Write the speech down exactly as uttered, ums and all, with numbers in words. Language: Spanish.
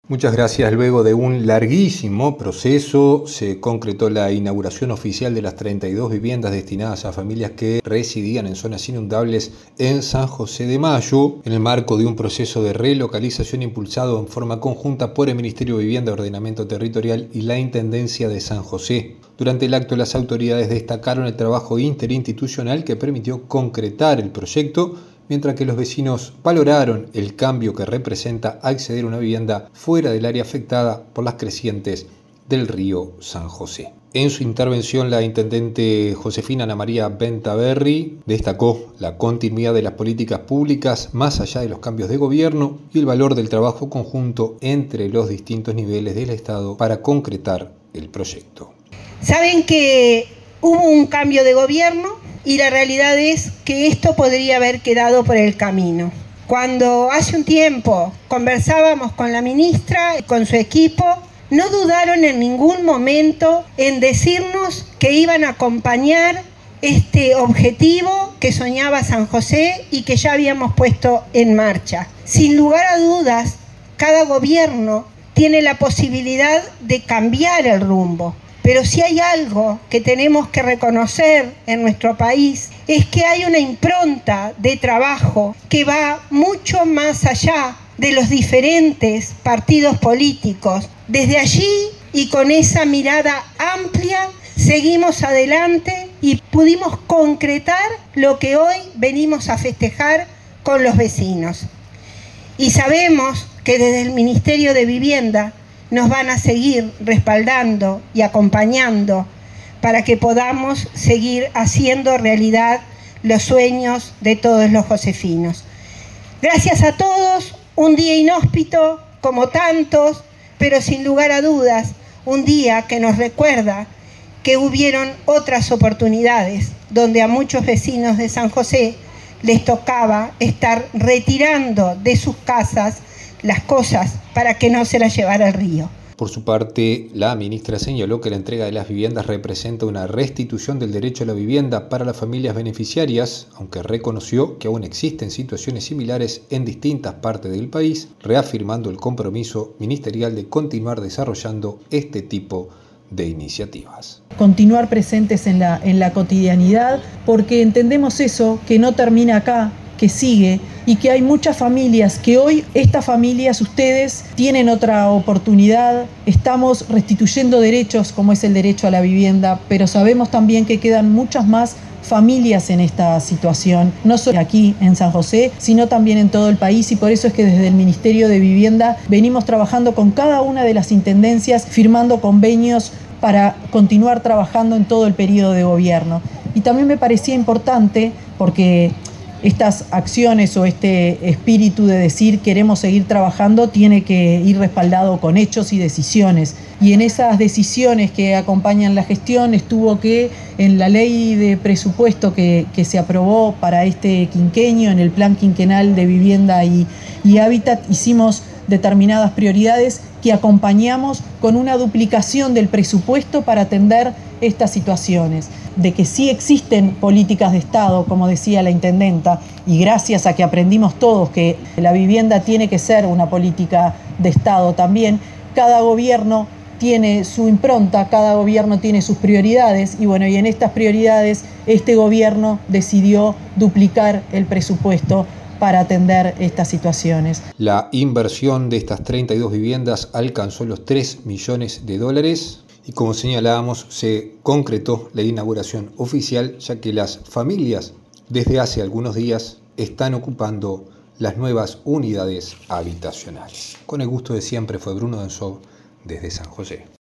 Muchas gracias. Luego de un larguísimo proceso, se concretó la inauguración oficial de las treinta y dos viviendas destinadas a familias que residían en zonas inundables en San José de Mayo, en el marco de un proceso de relocalización impulsado en forma conjunta por el Ministerio de Vivienda y Ordenamiento Territorial y la Intendencia de San José. Durante el acto, las autoridades destacaron el trabajo interinstitucional que permitió concretar el proyecto, mientras que los vecinos valoraron el cambio que representa acceder a una vivienda fuera del área afectada por las crecientes del río San José. En su intervención, la intendente Josefina Ana María Bentaberri destacó la continuidad de las políticas públicas más allá de los cambios de gobierno y el valor del trabajo conjunto entre los distintos niveles del Estado para concretar el proyecto. Saben que hubo un cambio de gobierno y la realidad es que esto podría haber quedado por el camino. Cuando hace un tiempo conversábamos con la ministra y con su equipo, no dudaron en ningún momento en decirnos que iban a acompañar este objetivo que soñaba San José y que ya habíamos puesto en marcha. Sin lugar a dudas, cada gobierno tiene la posibilidad de cambiar el rumbo. Pero si hay algo que tenemos que reconocer en nuestro país es que hay una impronta de trabajo que va mucho más allá de los diferentes partidos políticos. Desde allí y con esa mirada amplia seguimos adelante y pudimos concretar lo que hoy venimos a festejar con los vecinos. Y sabemos que desde el Ministerio de Vivienda nos van a seguir respaldando y acompañando para que podamos seguir haciendo realidad los sueños de todos los josefinos. Gracias a todos, un día inhóspito como tantos, pero sin lugar a dudas, un día que nos recuerda que hubieron otras oportunidades donde a muchos vecinos de San José les tocaba estar retirando de sus casas las cosas para que no se las llevara el río. Por su parte, la ministra señaló que la entrega de las viviendas representa una restitución del derecho a la vivienda para las familias beneficiarias, aunque reconoció que aún existen situaciones similares en distintas partes del país, reafirmando el compromiso ministerial de continuar desarrollando este tipo de iniciativas. Continuar presentes en la, en la cotidianidad, porque entendemos eso, que no termina acá, que sigue y que hay muchas familias que hoy, estas familias, ustedes tienen otra oportunidad, estamos restituyendo derechos como es el derecho a la vivienda, pero sabemos también que quedan muchas más familias en esta situación, no solo aquí en San José, sino también en todo el país, y por eso es que desde el Ministerio de Vivienda venimos trabajando con cada una de las intendencias, firmando convenios para continuar trabajando en todo el periodo de gobierno. Y también me parecía importante, porque estas acciones o este espíritu de decir queremos seguir trabajando tiene que ir respaldado con hechos y decisiones. Y en esas decisiones que acompañan la gestión estuvo que en la ley de presupuesto que, que se aprobó para este quinquenio, en el plan quinquenal de vivienda y, y hábitat, hicimos determinadas prioridades que acompañamos con una duplicación del presupuesto para atender estas situaciones. De que sí existen políticas de Estado, como decía la intendenta, y gracias a que aprendimos todos que la vivienda tiene que ser una política de Estado también, cada gobierno tiene su impronta, cada gobierno tiene sus prioridades, y bueno, y en estas prioridades este gobierno decidió duplicar el presupuesto para atender estas situaciones. La inversión de estas treinta y dos viviendas alcanzó los tres millones de dólares. Y como señalábamos, se concretó la inauguración oficial, ya que las familias desde hace algunos días están ocupando las nuevas unidades habitacionales. Con el gusto de siempre, fue Bruno Densov desde San José.